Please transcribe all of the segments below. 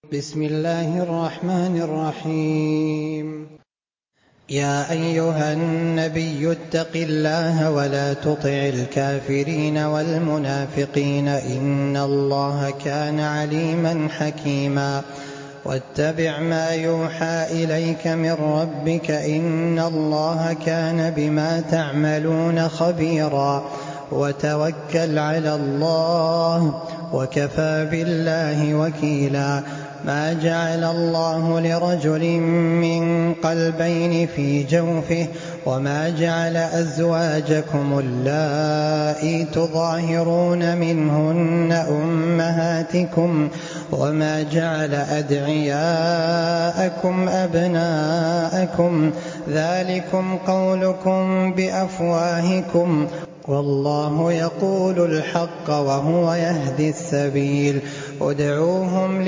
بسم الله الرحمن الرحيم. يا أيها النبي اتق الله ولا تطع الكافرين والمنافقين إن الله كان عليما حكيما. واتبع ما يوحى إليك من ربك إن الله كان بما تعملون خبيرا. وتوكل على الله وكفى بالله وكيلا. ما جعل الله لرجل من قلبين في جوفه وما جعل أزواجكم اللائي تظاهرون منهن أمهاتكم وما جعل أدعياءكم أبناءكم ذلكم قولكم بأفواهكم والله يقول الحق وهو يهدي السبيل. ادعوهم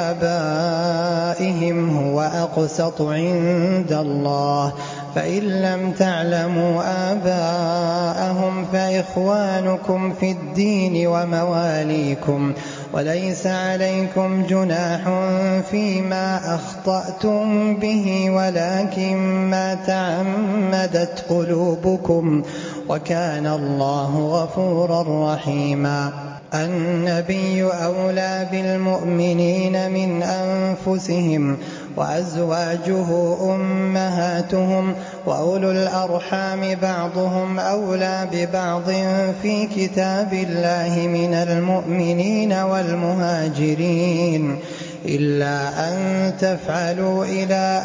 لآبائهم هو أقسط عند الله فإن لم تعلموا آباءهم فإخوانكم في الدين ومواليكم وليس عليكم جناح فيما أخطأتم به ولكن ما تعمدت قلوبكم وكان الله غفورا رحيما. النبي أولى بالمؤمنين من أنفسهم وأزواجه أمهاتهم وأولو الأرحام بعضهم أولى ببعض في كتاب الله من المؤمنين والمهاجرين إلا أن تفعلوا إلى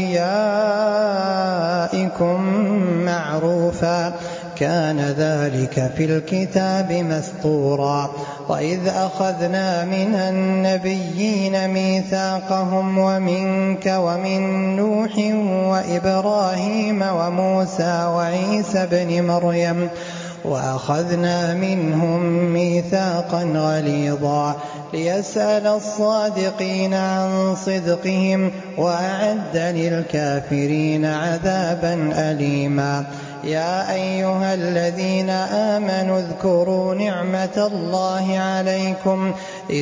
أوليائكم معروفا كان ذلك في الكتاب مسطورا. وإذ أخذنا من النبيين ميثاقهم ومنك ومن نوح وإبراهيم وموسى وعيسى بن مريم وأخذنا منهم ميثاقا غليظا ليسأل الصادقين عن صدقهم وأعد للكافرين عذابا أليما. يا أيها الذين آمنوا اذكروا نعمة الله عليكم إذ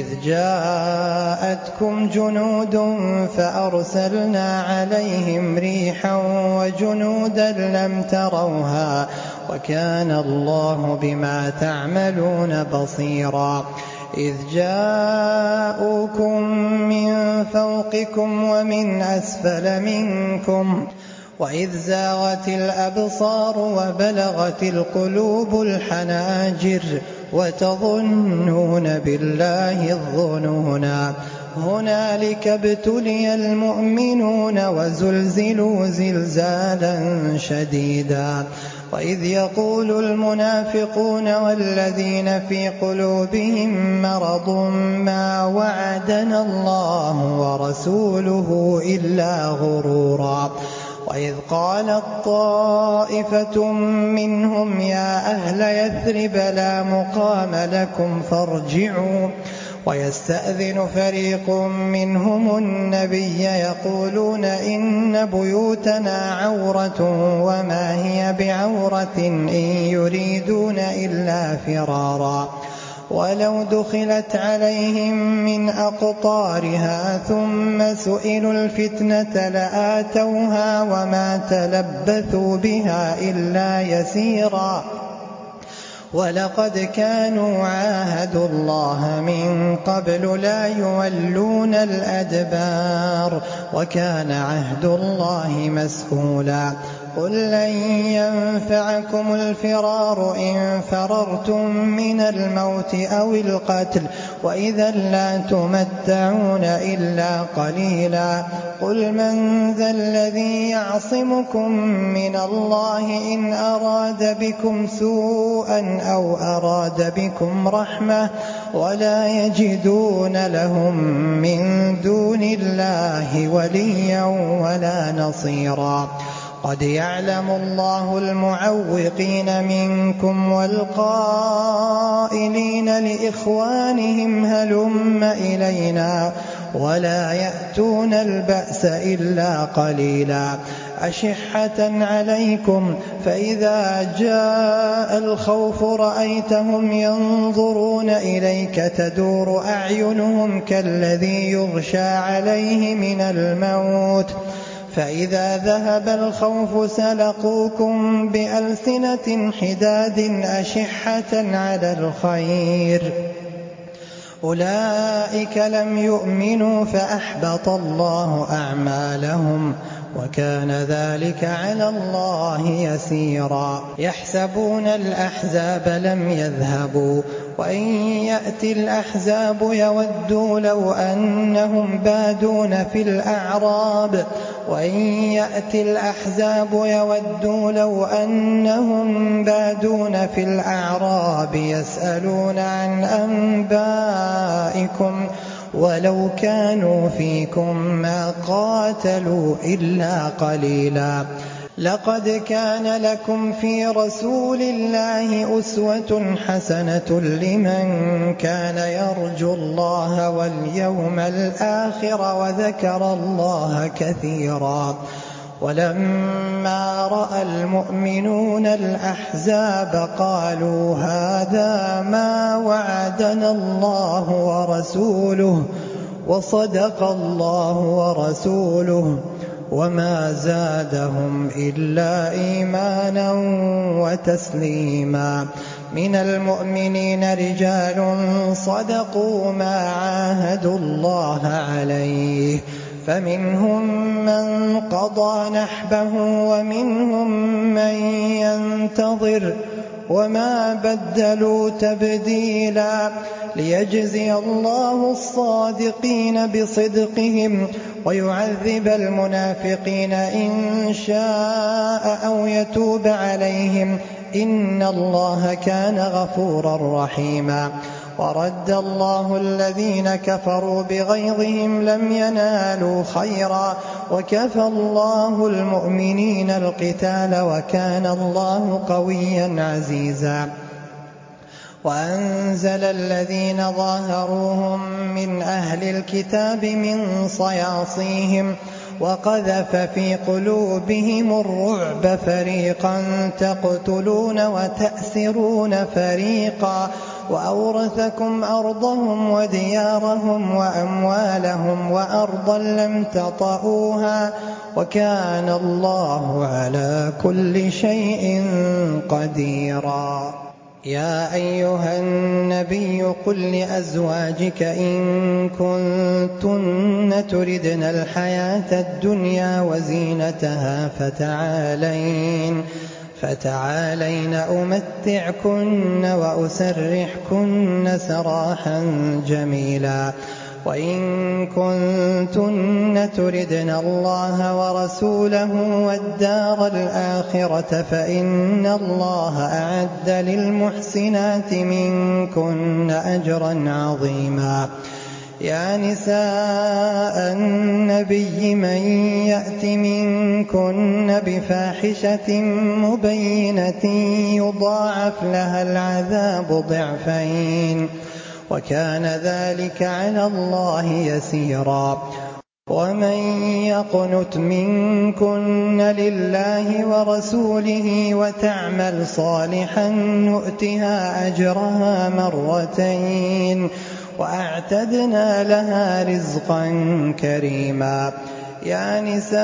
جاءتكم جنود فأرسلنا عليهم ريحا وجنودا لم تروها وكان الله بما تعملون بصيرا. إذ جاءوكم من فوقكم ومن أسفل منكم وإذ زاغت الأبصار وبلغت القلوب الحناجر وتظنون بالله الظنونا هنالك ابتلي المؤمنون وزلزلوا زلزالا شديدا. وإذ يقول المنافقون والذين في قلوبهم مرض ما وعدنا الله ورسوله إلا غرورا. وإذ قالت طائفة منهم يا أهل يثرب لا مقام لكم فارجعوا ويستأذن فريق منهم النبي يقولون إن بيوتنا عورة وما هي بعورة إن يريدون إلا فرارا. ولو دخلت عليهم من أقطارها ثم سئلوا الفتنة لآتوها وما تلبثوا بها إلا يسيرا. ولقد كانوا عاهدوا الله من قبل لا يولون الأدبار وكان عهد الله مسئولا. قل لن ينفعكم الفرار إن فررتم من الموت أو القتل وإذا لا تمتعون إلا قليلا. قل من ذا الذي يعصمكم من الله إن أراد بكم سوءا أو أراد بكم رحمة ولا يجدون لهم من دون الله وليا ولا نصيرا. قد يعلم الله المعوقين منكم والقائلين لإخوانهم هلم إلينا ولا يأتون البأس إلا قليلا. أشحة عليكم فإذا جاء الخوف رأيتهم ينظرون إليك تدور أعينهم كالذي يغشى عليه من الموت فإذا ذهب الخوف سلقوكم بألسنة حداد أشحة على الخير أولئك لم يؤمنوا فأحبط الله أعمالهم وكان ذلك على الله يسيرا يحسبون الأحزاب لم يذهبوا وإن يأتي الأحزاب يودوا لو أنهم بادون في الأعراب يسألون عن أنبائكم ولو كانوا فيكم ما قاتلوا إلا قليلا لقد كان لكم في رسول الله أسوة حسنة لمن كان يرجو الله واليوم الآخر وذكر الله كثيرا ولما رأى المؤمنون الأحزاب قالوا هذا ما وعدنا الله ورسوله وصدق الله ورسوله وما زادهم إلا إيمانا وتسليما من المؤمنين رجال صدقوا ما عاهدوا الله عليه فمنهم من قضى نحبه ومنهم من ينتظر وما بدلوا تبديلا ليجزي الله الصادقين بصدقهم ويعذب المنافقين إن شاء أو يتوب عليهم إن الله كان غفورا رحيما ورد الله الذين كفروا بغيظهم لم ينالوا خيرا وكفى الله المؤمنين القتال وكان الله قويا عزيزا وأنزل الذين ظاهروهم من أهل الكتاب من صياصيهم وقذف في قلوبهم الرعب فريقا تقتلون وتأسرون فريقا وأورثكم أرضهم وديارهم وأموالهم وأرضا لم تطئوها وكان الله على كل شيء قديرا يا أيها النبي قل لأزواجك إن كنتن تردن الحياة الدنيا وزينتها فتعالين أمتعكن وأسرحكن سراحا جميلا وإن كنتن تردن الله ورسوله والدار الآخرة فإن الله أعد للمحسنات منكن أجرا عظيما يا نساء النبي من يأت منكن بفاحشة مبينة يضاعف لها العذاب ضعفين وكان ذلك على الله يسيرا ومن يقنت منكن لله ورسوله وتعمل صالحا نؤتها أجرها مرتين وأعتدنا لها رزقا كريما يا نساء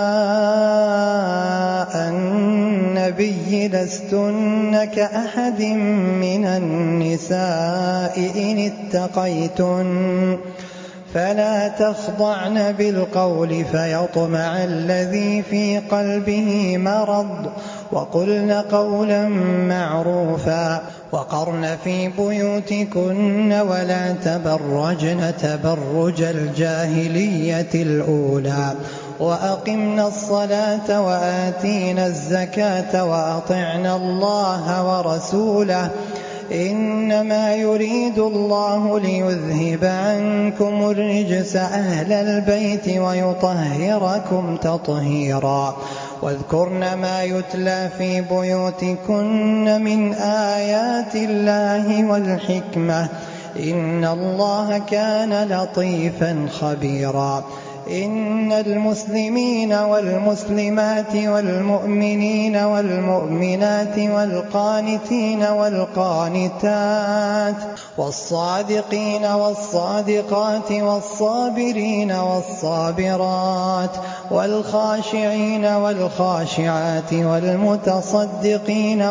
النبي لستن كأحد من النساء إن اتقيتن فلا تخضعن بالقول فيطمع الذي في قلبه مرض وقلن قولا معروفا وقرن في بيوتكن ولا تبرجن تبرج الجاهلية الأولى وأقمنا الصلاة وآتينا الزكاة وأطعنا الله ورسوله إنما يريد الله ليذهب عنكم الرجس أهل البيت ويطهركم تطهيرا واذكرن ما يتلى في بيوتكن من آيات الله والحكمة إن الله كان لطيفا خبيرا إن المسلمين والمسلمات والمؤمنين والمؤمنات والقانتين والقانتات والصادقين والصادقات والصابرين والصابرات والخاشعين والخاشعات والمتصدقين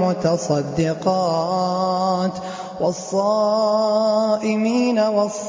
والمتصدقات والصائمين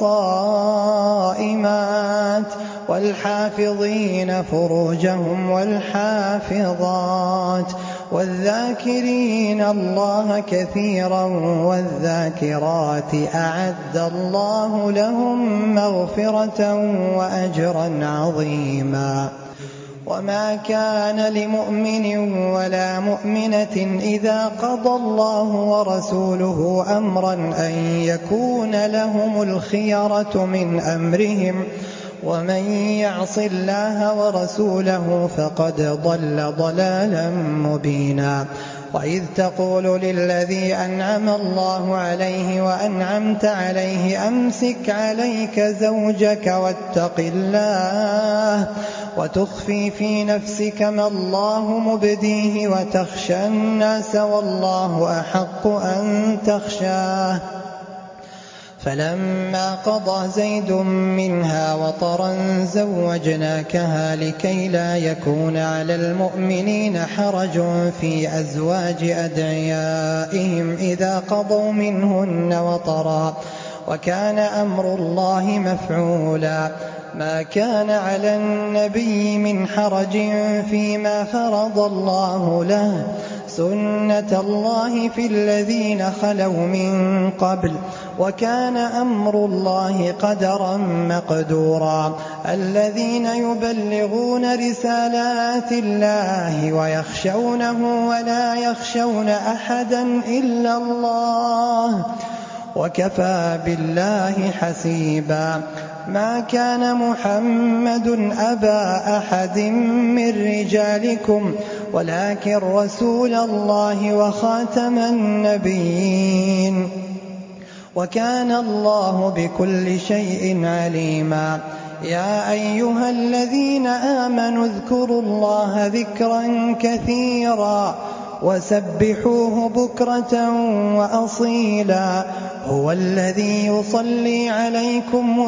والصائمات والحافظين فروجهم والحافظات والذاكرين الله كثيرا والذاكرات أعد الله لهم مغفرة وأجرا عظيما. وما كان لمؤمن ولا مؤمنة إذا قضى الله ورسوله أمرا أن يكون لهم الخيرة من أمرهم ومن يعص الله ورسوله فقد ضل ضلالا مبينا. وإذ تقول للذي أنعم الله عليه وأنعمت عليه أمسك عليك زوجك واتق الله وتخفي في نفسك ما الله مبديه وتخشى الناس والله أحق أن تخشاه. فلما قضى زيد منها وطرا زوجناكها لكي لا يكون على المؤمنين حرج في أزواج أدعيائهم إذا قضوا منهن وطرا وكان أمر الله مفعولا. ما كان على النبي من حرج فيما فرض الله له سنة الله في الذين خلوا من قبل وكان أمر الله قدرا مقدورا. الذين يبلغون رسالات الله ويخشونه ولا يخشون أحدا إلا الله وكفى بالله حسيبا. ما كان محمد أبا أحد من رجالكم ولكن رسول الله وخاتم النبيين وكان الله بكل شيء عليما. يا أيها الذين آمنوا اذكروا الله ذكرا كثيرا وسبحوه بكرة وأصيلا. هو الذي يصلي عليكم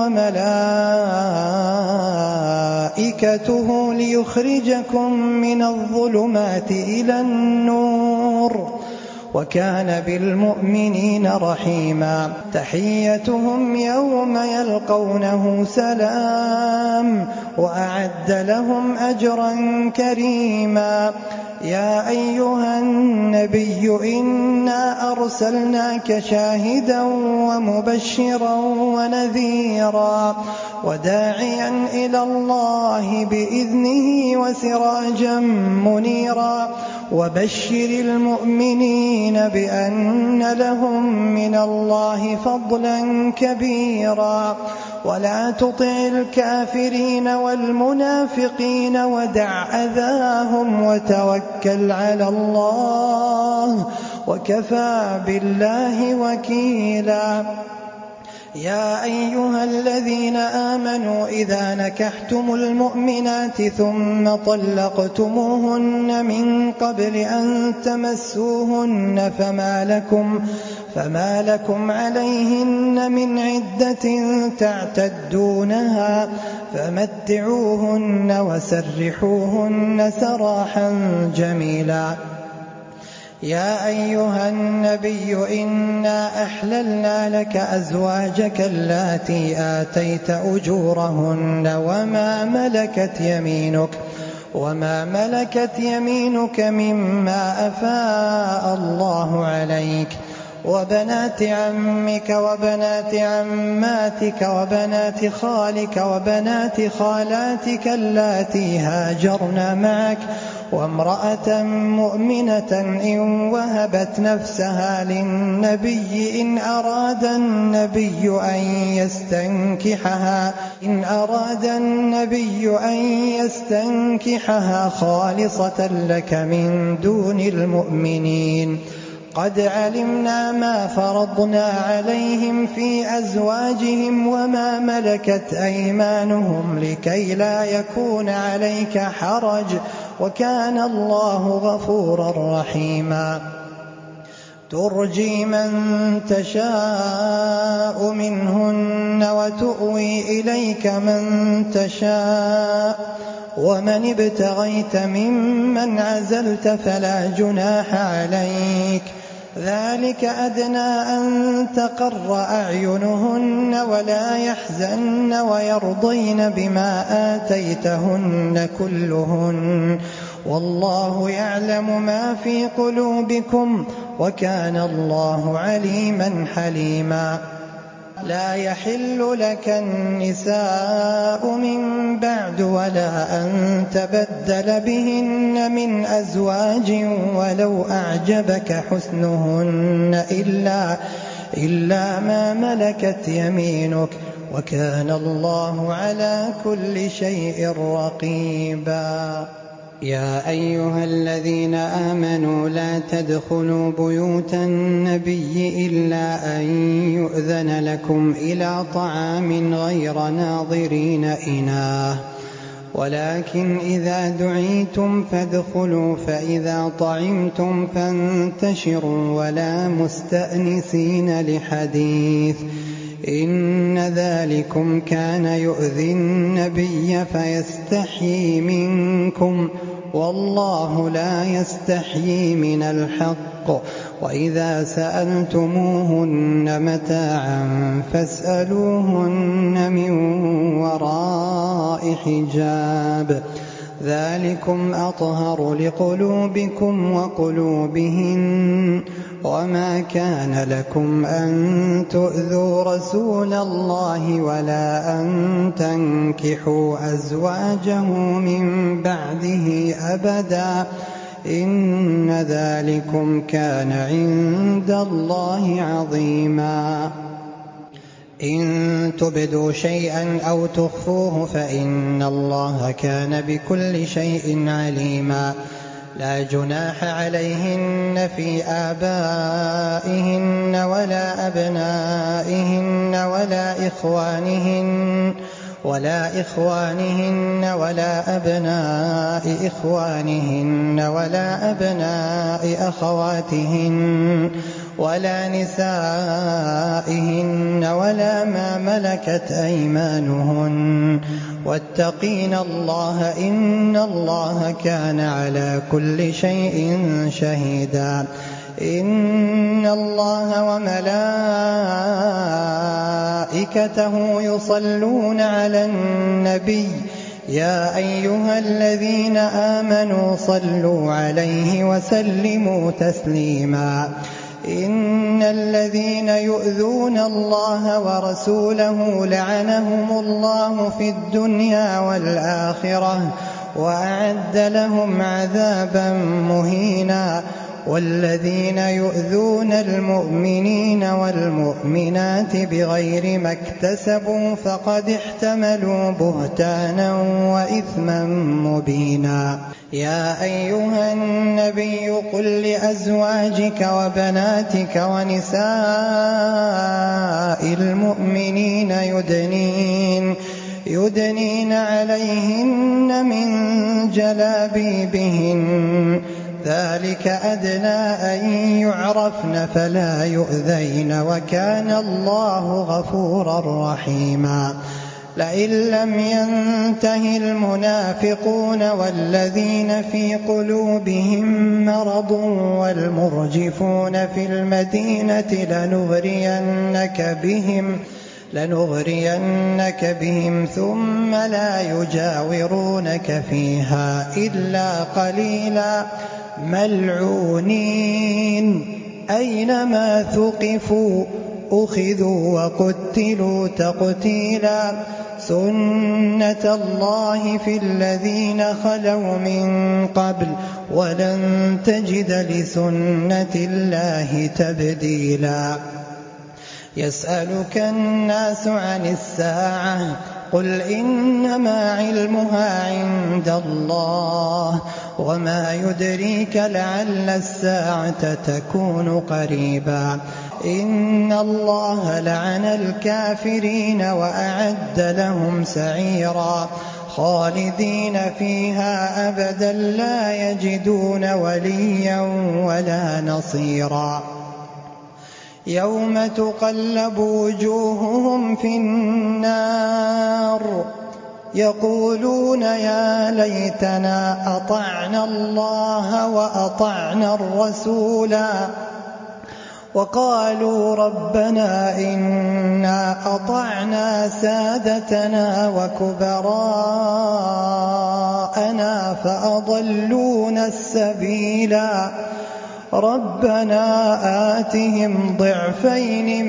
وملائكته ليخرجكم من الظلمات إلى النور وكان بالمؤمنين رحيما. تحيتهم يوم يلقونه سلام وأعد لهم أجرا كريما. يا أيها النبي إنا أرسلناك شاهدا ومبشرا ونذيرا وداعيا إلى الله بإذنه وسراجا منيرا. وبشر المؤمنين بأن لهم من الله فضلا كبيرا. ولا تطع الكافرين والمنافقين ودع أذاهم وتوكل على الله وكفى بالله وكيلا. يا أيها الذين آمنوا إذا نكحتم المؤمنات ثم طلقتموهن من قبل أن تمسوهن فما لكم عليهن من عدة تعتدونها فمتعوهن وسرحوهن سراحا جميلا. يا أيها النبي إنا أحللنا لك أزواجك اللاتي آتيت أجورهن وما ملكت يمينك مما أفاء الله عليك وبنات عمك وبنات عماتك وبنات خالك وبنات خالاتك اللاتي هاجرن معك وامرأة مؤمنة إن وهبت نفسها للنبي إن أراد النبي أن يستنكحها خالصة لك من دون المؤمنين. قد علمنا ما فرضنا عليهم في أزواجهم وما ملكت أيمانهم لكي لا يكون عليك حرج وكان الله غفورا رحيما ترجي من تشاء منهن وتؤوي إليك من تشاء ومن ابتغيت ممن عزلت فلا جناح عليك ذلك أدنى أن تقر أعينهن ولا يحزن ويرضين بما آتيتهن كلهن والله يعلم ما في قلوبكم وكان الله عليما حليما لا يحل لك النساء من بعد ولا أن تبدل بهن من أزواج ولو أعجبك حسنهن إلا ما ملكت يمينك وكان الله على كل شيء رقيبا يا أيها الذين آمنوا لا تدخلوا بيوت النبي إلا أن يؤذن لكم إلى طعام غير ناظرين إناه ولكن إذا دعيتم فادخلوا فإذا طعمتم فانتشروا ولا مستأنسين لحديث إن ذلكم كان يؤذي النبي فيستحيي منكم والله لا يستحيي من الحق وإذا سألتموهن متاعا فاسألوهن من وراء حجاب ذلكم أطهر لقلوبكم وقلوبهن وما كان لكم أن تؤذوا رسول الله ولا أن تنكحوا أزواجه من بعده أبدا إن ذلكم كان عند الله عظيما إن تبدوا شيئا أو تخفوه فإن الله كان بكل شيء عليما لا جناح عليهن في آبائهن ولا أبنائهن ولا إخوانهن ولا أبناء إخوانهن ولا أبناء أخواتهن ولا نسائهن ولا ما ملكت أيمانهن واتقين الله إن الله كان على كل شيء شهيدا إن الله وملائكته يصلون على النبي يا أيها الذين آمنوا صلوا عليه وسلموا تسليما إن الذين يؤذون الله ورسوله لعنهم الله في الدنيا والآخرة وأعد لهم عذابا مهينا والذين يؤذون المؤمنين والمؤمنات بغير ما اكتسبوا فقد احتملوا بهتانا وإثما مبينا يا أيها النبي قل لأزواجك وبناتك ونساء المؤمنين يدنين عليهن من جلابيبهن ذلك أدنى أن يعرفن فلا يؤذين وكان الله غفورا رحيما لئن لم ينته المنافقون والذين في قلوبهم مرض والمرجفون في المدينة لنغرينك بهم ثم لا يجاورونك فيها إلا قليلا ملعونين أينما ثقفوا أخذوا وقتلوا تقتيلا سنة الله في الذين خلوا من قبل ولن تجد لسنة الله تبديلا يسألك الناس عن الساعة قل إنما علمها عند الله وما يدريك لعل الساعة تكون قريبا إن الله لعن الكافرين وأعد لهم سعيرا خالدين فيها أبدا لا يجدون وليا ولا نصيرا يوم تقلب وجوههم في النار يقولون يا ليتنا أطعنا الله وأطعنا الرسولا وقالوا ربنا إنا أطعنا سادتنا وكبراءنا فأضلونا السبيلا ربنا آتهم ضعفين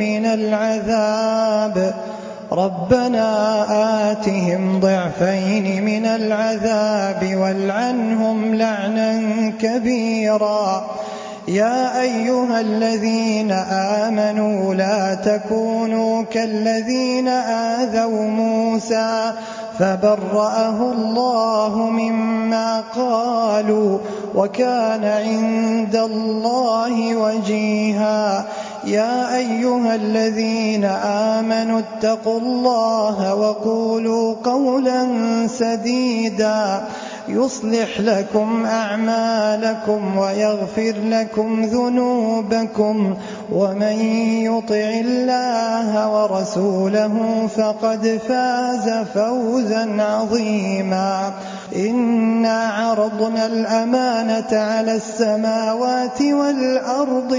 من العذاب والعنهم لعنا كبيرا يا أيها الذين آمنوا لا تكونوا كالذين آذوا موسى فبرأه الله مما قالوا وكان عند الله وجيها يا أيها الذين آمنوا اتقوا الله وقولوا قولا سديدا يصلح لكم أعمالكم ويغفر لكم ذنوبكم ومن يطع الله ورسوله فقد فاز فوزا عظيما إنا عرضنا الأمانة على السماوات والأرض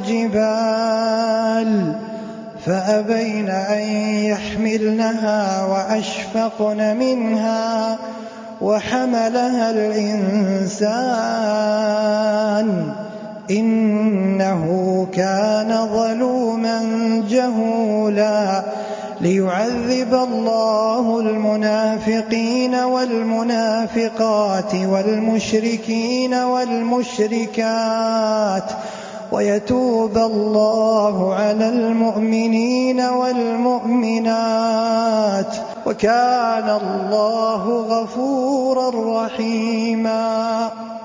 والجبال فأبين أن يحملنها وأشفقن منها وحملها الإنسان إنه كان ظلوما جهولا ليعذب الله المنافقين والمنافقات والمشركين والمشركات ويتوب الله على المؤمنين والمؤمنات وكان الله غفورا رحيما